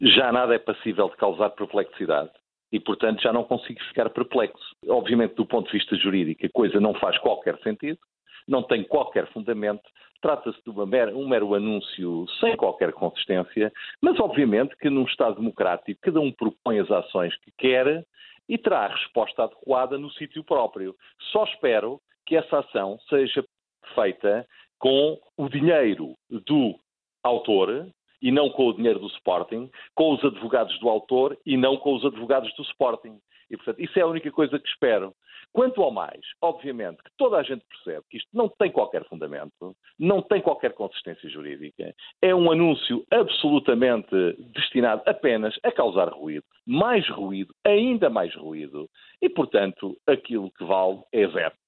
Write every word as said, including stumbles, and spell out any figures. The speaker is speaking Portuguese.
já nada é passível de causar perplexidade. E, portanto, já não consigo ficar perplexo. Obviamente, do ponto de vista jurídico, a coisa não faz qualquer sentido, não tem qualquer fundamento, trata-se de uma mera, um mero anúncio sem qualquer consistência, mas, obviamente, que num Estado democrático cada um propõe as ações que quer e terá a resposta adequada no sítio próprio. Só espero que essa ação seja feita com o dinheiro do autor e não com o dinheiro do Sporting, com os advogados do autor e não com os advogados do Sporting. E, portanto, isso é a única coisa que espero. Quanto ao mais, obviamente, que toda a gente percebe que isto não tem qualquer fundamento, não tem qualquer consistência jurídica, é um anúncio absolutamente destinado apenas a causar ruído, mais ruído, ainda mais ruído, e, portanto, aquilo que vale é zero.